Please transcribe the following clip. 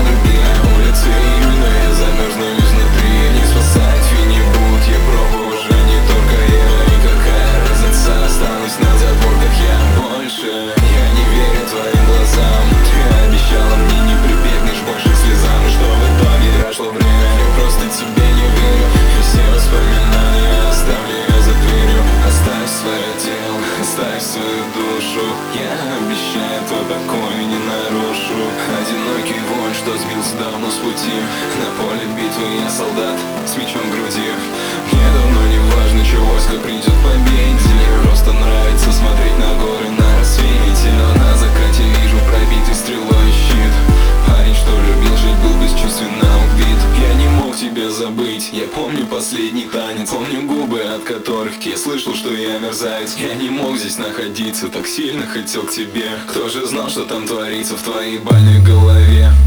другие улицы, но я замерзну изнутри. Не спасать не будут, я пробую уже не только я. И какая разница, останусь на задворках я больше. Я не верю твоим глазам, ты обещала мне не прибегнешь больше к слезам. И что в итоге прошло время, я просто тебе не верю. И все воспоминания оставлю я за дверью. Оставь свое тело, оставь свою душу. Я обещаю, то такое не нарушу. Одинокий воин, что сбился давно с пути. На поле битвы я солдат с мечом в груди. Мне давно не важно, чего войско придет к победе. Мне просто нравится смотреть на горы на рассвете. Но на закате вижу пробитый стрелой щит. Парень, что любил жить, был бесчувственно убит. Я не мог тебя забыть, я помню последний танец. Помню губы, от которых я слышал, что я мерзавец. Я не мог здесь находиться, так сильно хотел к тебе. Кто же знал, что там творится в твоей больной голове?